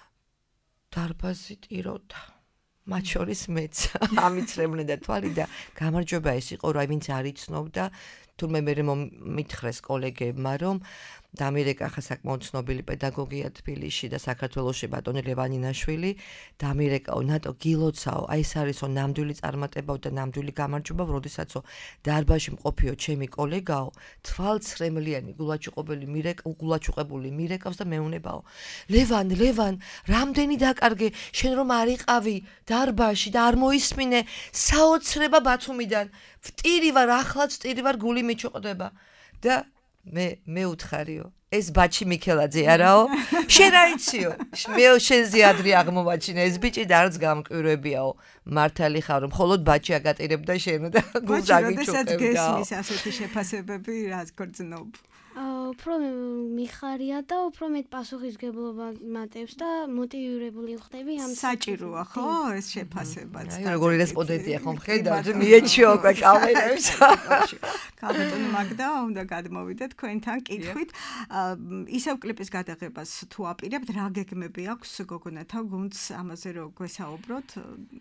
დარბაზი ტიროდა. მათ შორის მეც ამიცრებდნენ და თვალი და გამარჯვება ეს იყო, რომ აი ვინც არ იცნობდა თურმე მე მითხრეს კოლეგებმა რომ დამირეკა ხა საკმაოდ ცნობილი პედაგოგია თბილისში და საქართველოში ბატონი ლევანინაშვილი დამირეკაო ნატო გილოცაო აი ეს არისო ნამდვილი წარმატებაო და ნამდვილი გამარჯვება როდესაცო დარბაზში მყოფიო ჩემი კოლეგაო თვალცრემლიანი გულაჩუყებელი მირეკ გულაჩუყებული მირეკავს და მეუნებაო ლევან ლევან რამდენი დაკარგე შენ რომ არიყავი დარბაზში და არ მოისმინე საოცრება ბათუმიდან ვტირი ვარ ახლაც ვტირი ვარ გული მიჩუყდება და მე მე უთხარიო ეს ბაჩი მიქელაძე არაო შენ აიციო მე შენზე ადრე აღმოვაჩინე ეს ბიჭი და არც გამკვირვებიაო მართალი ხარ რომ მხოლოდ ბაჩი აკატირებდა შენ და გულს აგიჩუყებდა გესმის ასეთი შეფასებები რაც გრძნობ უფრო მიხარია და უფრო მეტ პასუხისგებლობა მატებს და მოტივირებული ხდები ამ საჭიროა ხო ეს შეფასებაც და როგორი რესპონდენტია ხომ ხედავთ მიეჩიო უკვე კამერებს კაბეტონ მაგდა უნდა გადმოვიდე თქვენთან კითხვით ისევ კლიპის გადაღებას თუ აპირებთ რა გეგმები აქვს გოგონათა გუნდს ამაზე რო გვესაუბროთ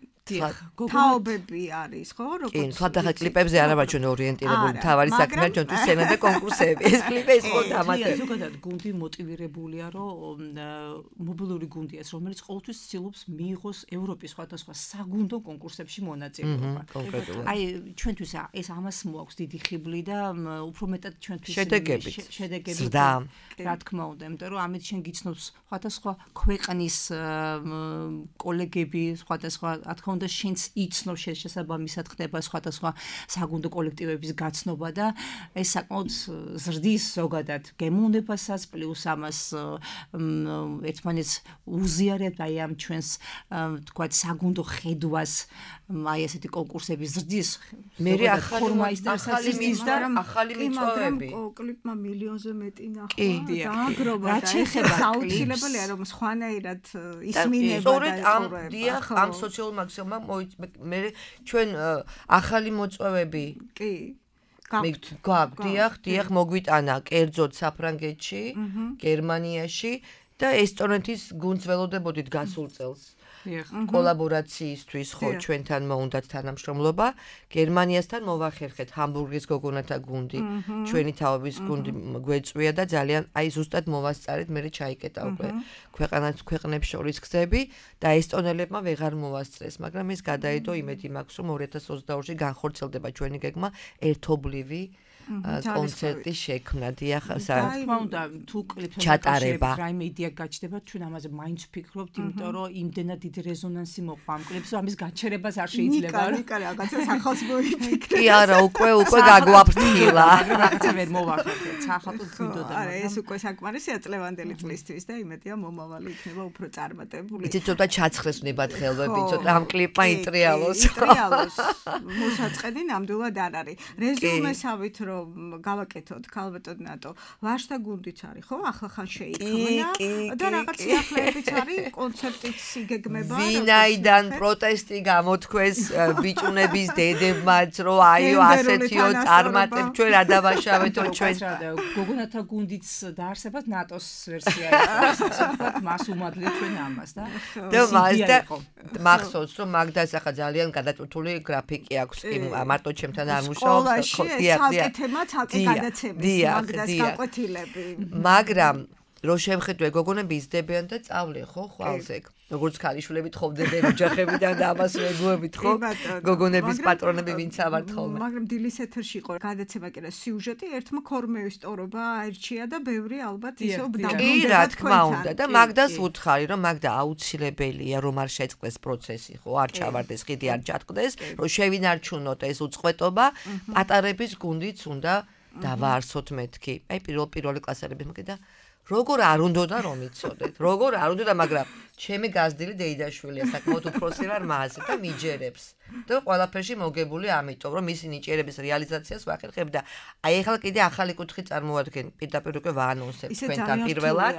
თაობები არის ხო როგორც კი თვადახა კლიპებზე არა ვარ ჩვენ ორიენტირებული თავარი საქმეა ჩვენთვის სცენა და კონკურსები ეს კლიპი ეს ხო დამატება ზოგადად გუნდი მოტივირებულია რომ მობილური გუნდია ეს რომელიც ყოველთვის ცდილობს მიიღოს ევროპის სხვადასხვა საგუნდო კონკურსებში მონაწილეობა აი ჩვენთვის ეს ამას მოაქვს დიდი ხიბლი და უფრო მეტად ჩვენთვის შედეგები შედეგები რა თქმა უნდა იმიტომ რომ ამით შენ გიცნობს სხვადასხვა ქვეყნის კოლეგები სხვადასხვა რა თქმა უნდა შენც იცნო შესაბამისად ხდება სხვადასხვა საგუნდო კოლექტივების გაცნობა და ეს საკმაოდ ზრდის ზოგადად გემოვნებასაც პლუს ამას ერთმანეთს უზიარებთ აი ამ ჩვენს თქვათ საგუნდო ხედვას აი ესეთი კონკურსები ზრდის მე ახალი მიწდა ახალი მიწოები კლიპმა მილიონზე მეტი ნახვა დააგროვა და ეხება აუცილებელია რომ სხვანაირად ისმინება და სწორედ ამ დიახ ამ სოციალურ მაქსიმუმ მე ჩვენ ახალი მოწვევები კი გაგვ დიახ დიახ მოგვიტანა კერძოდ საფრანგეთში გერმანიაში და ესტონეთის გუნდს ველოდებოდით გასულ წელს კოლაბორაციისთვის ხო ჩვენთან მოუნდათ თანამშრომლობა გერმანიასთან მოვახერხეთ ჰამბურგის გოგონათა გუნდი ჩვენი თაობის გუნდი გვეწვია და ძალიან აი ზუსტად მოვასწარეთ მე ჩაიკეტა უკვე ქვეყანას ქვეყნებს შორის გზები და ესტონელებმა ვეღარ მოვასწრეს მაგრამ ეს გადაიდო იმედი მაქვს რომ ორი ათას ოცდაორში განხორციელდება ჩვენი გეგმა ერთობლივი კონცერტი შექმნა დიახ თქმა უნდა თუ კლიპთან ჩატარება რაიმე იდეა გაჩნდება ჩვენ ამაზე მაინც ვფიქრობთ იმიტომ რომ იმდენად დიდი რეზონანსი მოყვა ამ კლიპს რომ ამის გაჩერებას არ შეიძლება ნიკა ნიკა რაღაცა სახალს მოიფიქრე კი არა უკვე უკვე გაგვაფრთხილა მაგრამ რაღაცა ვერ მოვახერხეთ სახალხო თვითონ არა ეს უკვე საკმარისია წლევანდელი წლისთვის და იმედია მომავალი იქნება უფრო წარმატებული იცით ცოტა ჩაცხრეს ვნებათ ხელები ცოტა ამ კლიპმა იტრიალოს იტრიალოს მოსაწყენი ნამდვილად არ არის რეზუმესავით რომ გავაკეთოთ ქალბატონ ნატო ვაშთა გუნდიც არის ხო ახლახან შეიქმნა და რაღაც სიახლეებიც არის კონცერტიც იგეგმება ვინაიდან პროტესტი გამოთქვეს ბიჭუნების დედებმაც რომ აიო ასეთიო წარმატებ ჩვენ რა დავაშავეთ რომ ჩვენ გოგონათა გუნდიც დაარსებათ ნატოს ვერსია არის მას უმადლე ჩვენ ამას და და მას და მახსოვს რომ მაგდას ახლა ძალიან გადაწყვეტილი გრაფიკი აქვს მარტო ჩემთან არ მუშაობს ხო დიახ თემაც ალკე გადაცემის მაგდას გაკვეთილები მაგრამ რო შევხედვე გოგონები იზრდებიან და წავლე ხო ხვალზე როგორც ქალიშვილები თხოვდნენ ოჯახებიდან და ამას მეგოებით ხო გოგონების პატრონები ვინც ავართ ხოლმე მაგრამ დილის ეთერში იყო გადაცემა კი რა სიუჟეტი ერთმა ქორმევის ტორობა აირჩია და ბევრი ალბათ ისევ დაბრუნდება რა თქმა უნდა და მაგდას უთხარი რომ მაგდა აუცილებელია რომ არ შეწყდეს პროცესი ხო არ ჩავარდეს ხიდი არ ჩატყდეს რომ შევინარჩუნოთ ეს უწყვეტობა პატარების გუნდიც უნდა დავაარსოთ მეთქი აი პირველ პირველი კლასელები მოკიდა როგორ არ უნდოდა რომ იცოდეთ როგორ არ უნდოდა მაგრამ ჩემი გაზრდილი დეიდაშვილია საკმაოდ უფროსი ვარ მასე და მიჯერებს და ყველაფერში მოგებული ამიტომ რომ მისი ნიჭიერების რეალიზაციას ვახერხებ და აი ახლა კიდე ახალი კუთხე წარმოვადგენ პირდაპირ უკვე ვაანონსებ თქვენთან პირველად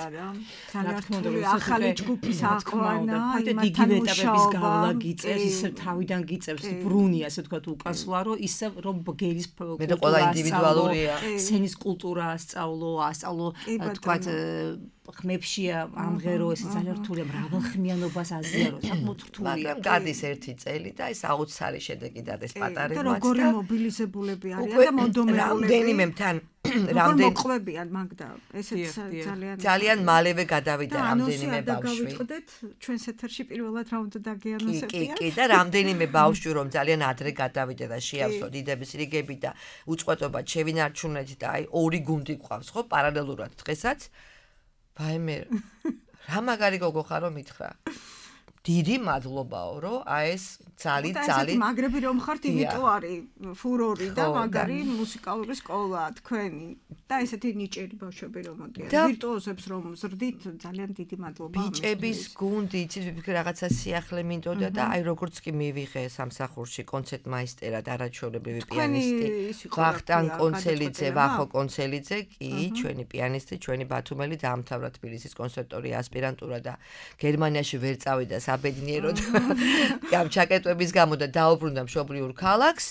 ძალიან ახალი ჯგუფის აყვანა იგივე ეტაპების გავლა გიწევს ისე თავიდან გიწევს ბრუნი ასე ვთქვათ უკასვლა რომ ისე რომ გერის მე და ყველა ინდივიდუალურია სცენის კულტურა ასწავლო ასწავლო ვთქვათ ხმებშია ამღერო, ეს ძალიან რთულია, მრავალხმიანობას აზიარო, საკმაოდ რთულია. მაგრამ გადის ერთი წელი და ეს აუცილებელი შედეგი დადეს პატარებმაც და როგორი მობილიზებულები არიან და მონდომეულები. რამდენიმე მთან რამდენი მოყვებიან მაგდა ესეც ძალიან ძალიან მალევე გადავიდა რამდენიმე ბავშვი. გავიწყდეთ ჩვენს ეთერში პირველად რა უნდა დაგიაგნოზებია. კი, კი და რამდენიმე ბავშვი რომ ძალიან ადრე გადავიდა და შეავსო დიდების რიგები და უწყვეტობა შევინარჩუნეთ და აი ორი გუნდი გვყავს ხო პარალელურად დღესაც. ვაიმე რა მაგარი გოგო ხარ რომ მითხრა. დიდი მადლობაო რომ აი ეს ძალი ძალი მაგრები რომ ხართ იმიტომ არის ფურორი და მაგარი მუსიკალური სკოლა თქვენი და ესეთი ნიჭიერი ბავშვები რომ მოდიან ვირტუოზებს რომ ზრდით ძალიან დიდი მადლობა ბიჭების გუნდი იცით ვიფიქრე რაღაცა სიახლე მინდოდა და აი როგორც კი მივიღე სამსახურში კონცერტმაისტერად არაჩვეულებრივი პიანისტი ვახტანგ კონცელიძე ვახო კონცელიძე კი ჩვენი პიანისტი ჩვენი ბათუმელი დაამთავრა თბილისის კონსერვატორია ასპირანტურა და გერმანიაში ვერ წავიდა საბედნიეროდ ამ ჩაკეტვების გამო და დაუბრუნდა მშობლიურ ქალაქს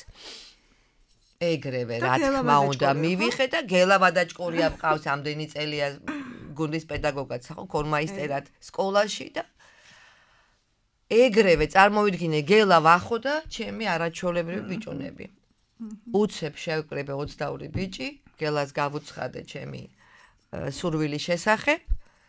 ეგრევე რა თქმა უნდა მივიხე და გელა ვადაჭკორია მყავს ამდენი წელია გუნდის პედაგოგად ხო ქორმაისტერად სკოლაში და ეგრევე წარმოვიდგინე გელა ვახო და ჩემი არაჩვეულებრივი ბიჭუნები უცებ შევკრებე ოცდაორი ბიჭი გელას გავუცხადე ჩემი სურვილის შესახებ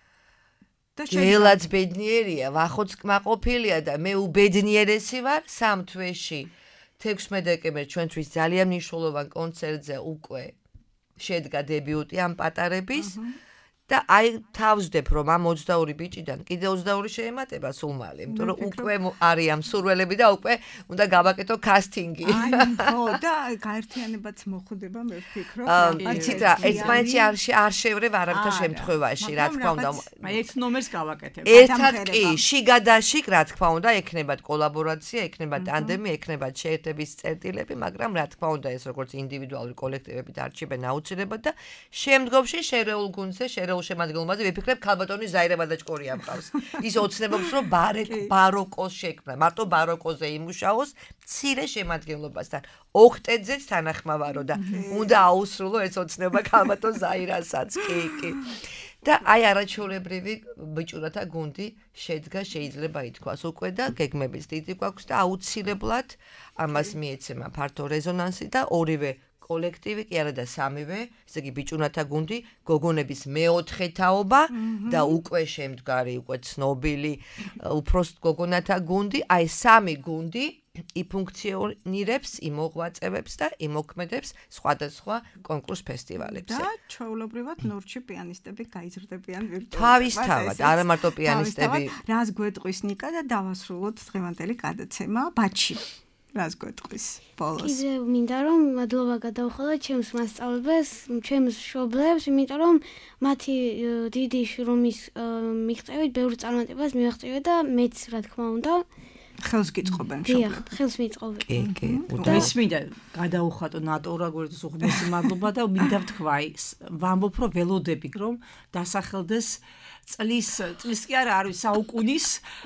გელაც ბედნიერია, ვახოც კმაყოფილია და მე უბედნიერესი ვარ სამ თვეში. თექვსმეტ დეკემბერს ჩვენთვის ძალიან მნიშვნელოვან კონცერტზე უკვე შედგა დებიუტი ამ პატარების და აი თავსდებ რომ ამ ოცდაორი ბიჭიდან კიდე ოცდაორი შეემატება სულმალი, იმიტომ რომ უკვე არიან სურველები და უკვე უნდა გავაკეთო კასტინგი. აი ხო და გაერთიანებაც მოხვდება მე ვფიქრობ. იცით რა, ეს მაინც არ შევრევ არავითარ შემთხვევაში, რა თქმა უნდა. აი ერთ ნომერს გავაკეთებ. ერთად კი, შიგადაშიგ რა თქმა უნდა, ექნებათ კოლაბორაცია, ექნებათ ტანდემი, ექნებათ შეერთების წერტილები, მაგრამ რა თქმა უნდა ეს როგორც ინდივიდუალური კოლექტივები დარჩებენ აუცილებლად და შემდგომში შერეულ გუნდზე შერეულ შემადგენლობაზე ვიფიქრებ ქალბატონი ზაირე ვადაჭკორია მყავს. ის ოცნებობს რომ ბაროკოს შექმნა, მარტო ბაროკოზე იმუშაოს მცირე შემადგენლობასთან. ოქტედზეც თანახმავარო და უნდა აუსრულო ეს ოცნება ქალბატონ ზაირასაც. კი, კი. და აი არაჩვეულებრივი ბიჭუნათა გუნდი შედგა შეიძლება ითქვას უკვე და გეგმების დიდი გვაქვს და აუცილებლად ამას მიეცემა ფართო რეზონანსი და ორივე კოლექტივი კი არა და სამივე, ესე იგი ბიჭუნათა გუნდი, გოგონების მეოთხე თაობა და უკვე შემდგარი, უკვე ცნობილი უფროს გოგონათა გუნდი, აი სამი გუნდი იფუნქციონირებს, იმოღვაწებებს და იმოქმედებს სხვადასხვა კონკურს ფესტივალებზე. და ჩვეულებრივად ნორჩი პიანისტები გაიზრდებიან ვირტუოზად. თავისთავად, არა მარტო პიანისტები. რას გვეტყვის ნიკა და დავასრულოთ დღევანდელი გადაცემა ბაჩი. რას გვეტყვის ბოლოს? კიდე მინდა რომ მადლობა გადავხადო ჩემს მასწავლებელს, ჩემს მშობლებს, იმიტომ რომ მათი დიდი შრომის მიღწევით ბევრ წარმატებას მივაღწევია და მეც რა თქმა უნდა ხელს გიწყობენ მშობლები. ხელს მიწყობენ. კი, კი. ის მინდა გადავხადო ნატო როგორც უხდესი მადლობა და მინდა ვთქვა ის ვამბობ რომ ველოდები რომ დასახელდეს წლის წლის კი არა არის საუკუნის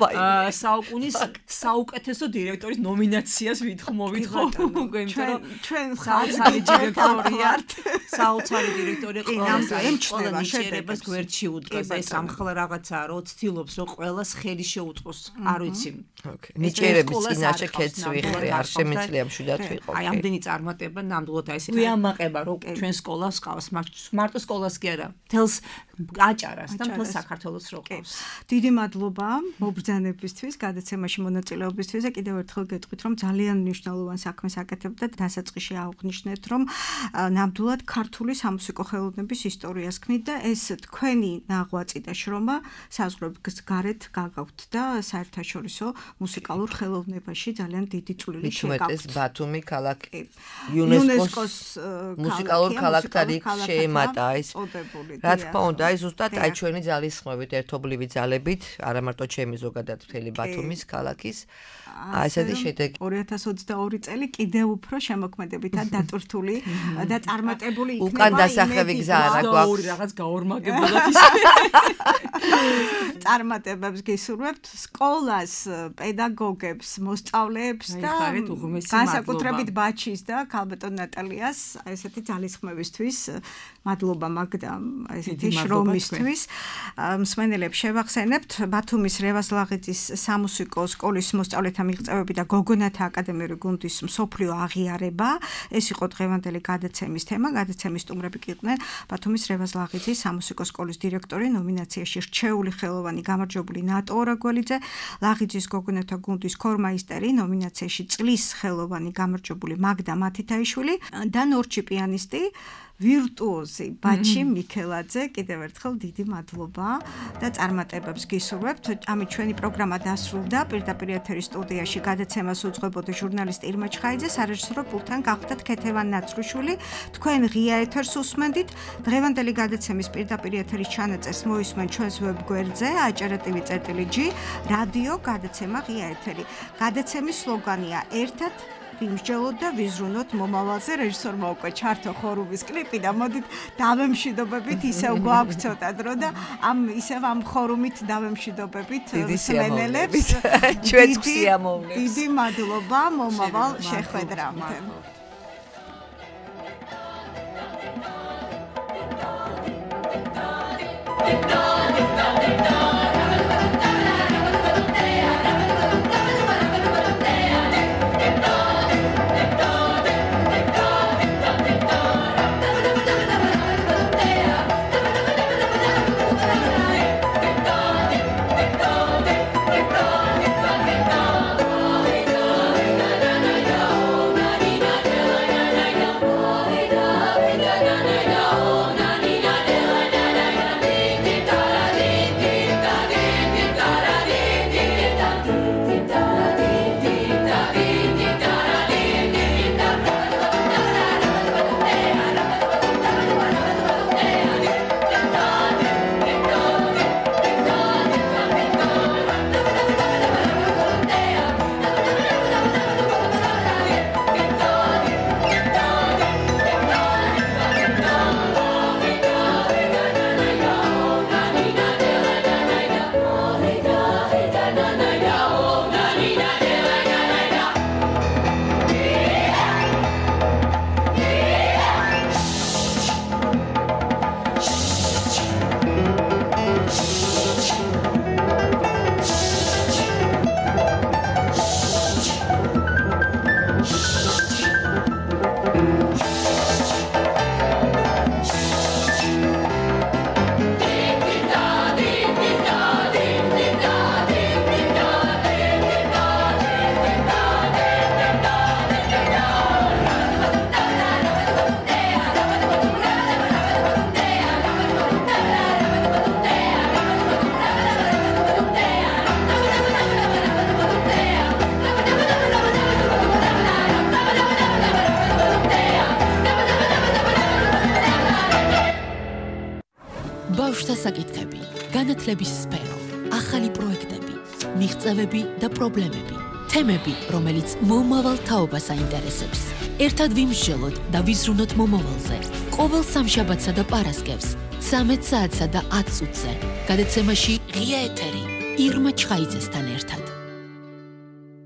საუკუნის საუკეთესო დირექტორის ნომინაციას ვითხოვით ხო უკვე იმიტომ რომ ჩვენ საოცარი დირექტორია საოცარი დირექტორი ყველა ნიჭიერებას გვერდში უდგას ეს ამხლა რაღაცაა რომ ცდილობს რომ ყველას ხელი შეუწყოს არ ვიცი ნიჭიერების წინაშე ქედს ვიხრი არ შემიძლია მშვიდად ვიყო აი ამდენი წარმატება ნამდვილად აი ესეთი ვიამაყება რომ ჩვენ სკოლას ყავს მარტო სკოლას კი არა თელს აჭარას და თელს საქართველოს რო ყავს დიდი მადლობა მობრძანებისთვის გადაცემაში მონაწილეობისთვის და კიდევ ერთხელ გეტყვით რომ ძალიან მნიშვნელოვან საქმეს აკეთებთ და დასაწყისში აღვნიშნეთ რომ ნამდვილად ქართული სამუსიკო ხელოვნების ისტორიას ქმნით და ეს თქვენი ნაღვაწი და შრომა საზღვრების გარეთ გაგავთ და საერთაშორისო მუსიკალურ ხელოვნებაში ძალიან დიდი წვლილი შეგაქვთ. მithumetes ბათუმი ქალაქი იუნესკოს მუსიკალურ ქალაქთან იქ შეემატა ეს. რა თქმა უნდა, აი ზუსტად აი ჩვენი ძალისხმევით, ერთობლივი ძალებით, არა მარტო ჩემი ზოგადად მთელი ბათუმის ქალაქის ასეთი შედეგი. ორი ათას ოცდაორი წელი კიდევ უფრო შემოქმედებითად დატვირთული და წარმატებული იქნება. უკან დასახევი გზა არა გვაქვს. რაღაც გაორმაგებულად ის. წარმატებებს გისურვებთ სკოლას, პედაგოგებს, მოსწავლეებს და განსაკუთრებით ბაჩის და ქალბატონ ნატალიას ესეთი ძალისხმევისთვის. მადლობა მაგდა ესეთი შრომისთვის. მსმენელებს შევახსენებთ ბათუმის რევაზ ლაღიძის სამუსიკო სკოლის მოსწავლეთა მიღწევები და გოგონათა აკადემიური გუნდის მსოფლიო აღიარება. ეს იყო დღევანდელი გადაცემის თემა. გადაცემის სტუმრები იყვნენ ბათუმის რევაზ ლაღიძის სამუსიკო სკოლის დირექტორი, ნომინაციაში რჩეული ხელოვანი გამარჯვებული ნატო ორაგველიძე, ლაღიძის გოგონათა გუნდის ქორმაისტერი, ნომინაციაში წლის ხელოვანი გამარჯვებული მაგდა მათითაიშვილი და ნორჩი პიანისტი ვირტუოზი ბაჩი მიქელაძე. კიდევ ერთხელ დიდი მადლობა და წარმატებებს გისურვებთ. ამით ჩვენი პროგრამა დასრულდა. პირდაპირ ეთერის სტუდიაში გადაცემას უძღვებოდა ჟურნალისტი ირმა ჩხაიძე, სარეჟისორო პულტთან გახდათ ქეთევან ნაცრუშვილი. თქვენ ღია ეთერს უსმენდით. დღევანდელი გადაცემის პირდაპირ ეთერის ჩანაწერს მოისმენ ჩვენს ვებგვერდზე aჭრატივი.gr რადიო გადაცემა ღია ეთერი. გადაცემის სლოგანია ერთად ვიმსჯელოთ და ვიზრუნოთ მომავალზე. რეჟისორმა უკვე ჩართო ხორუმის კლიპი და მოდით დავემშვიდობებით, ისევ გვაქვს ცოტა დრო და ამ ისევ ამ ხორუმით დავემშვიდობებით მსმენელებს. ჩვენც სიამოვნებს. დიდი მადლობა მომავალ შეხვედრამდე. ბავშვთა საკითხები, განათლების სფერო, ახალი პროექტები, მიღწევები და პრობლემები, თემები, რომელიც მომავალ თაობას აინტერესებს. ერთად ვიმსჯელოთ და ვიზრუნოთ მომავალზე. ყოველ სამშაბათსა და პარასკევს, ცამეტ საათსა და ათ წუთზე. გადაცემაში ღია ეთერი ირმა ჩხაიძესთან ერთად.